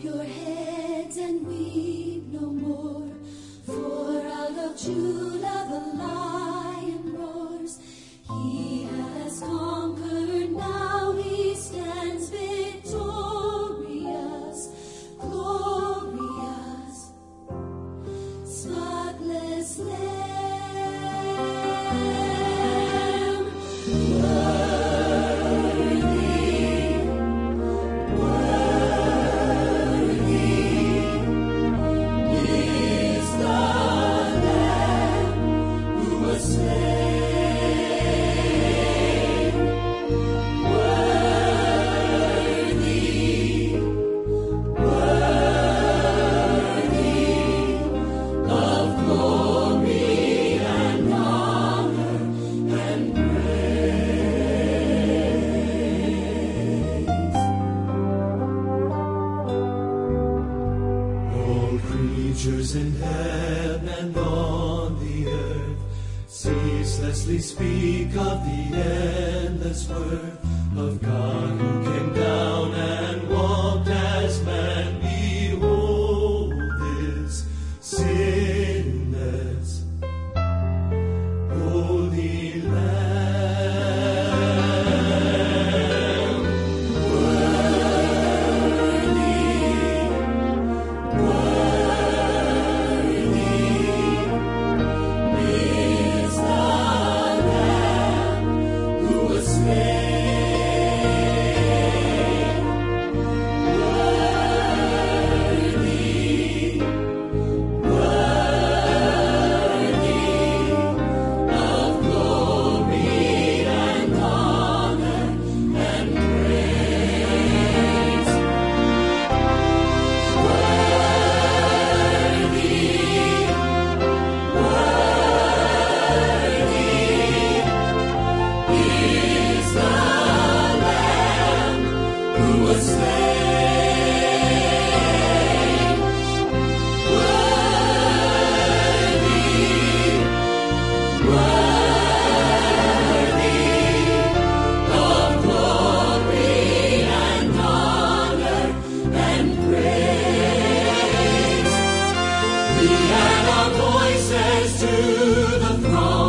your heads and weep no more. For out of Judah the lion roars. He has conquered, now he stands victorious, glorious, spotless Lamb. Creatures in heaven and on the earth ceaselessly speak of the endless worth of God who came down and walked as man. Behold this sinless, holy Lamb. We add our voices to the throne.